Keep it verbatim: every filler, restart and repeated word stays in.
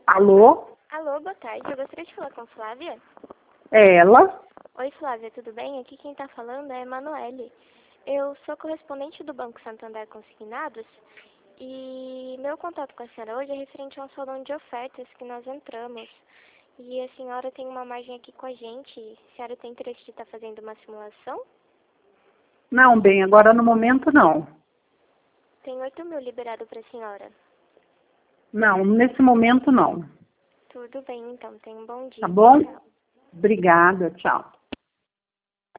Alô? Alô, boa tarde. Eu gostaria de falar com a Flávia. É ela? Oi, Flávia, tudo bem? Aqui quem está falando é a Emanuele. Eu sou correspondente do Banco Santander Consignados e meu contato com a senhora hoje é referente a um salão de ofertas que nós entramos. E a senhora tem uma margem aqui com a gente. A senhora tem interesse de estar fazendo uma simulação? Não, bem, agora no momento não. Tem oito mil liberado para a senhora. Não, nesse momento não. Tudo bem, então. Tenha um bom dia. Tá bom? Tchau. Obrigada, tchau.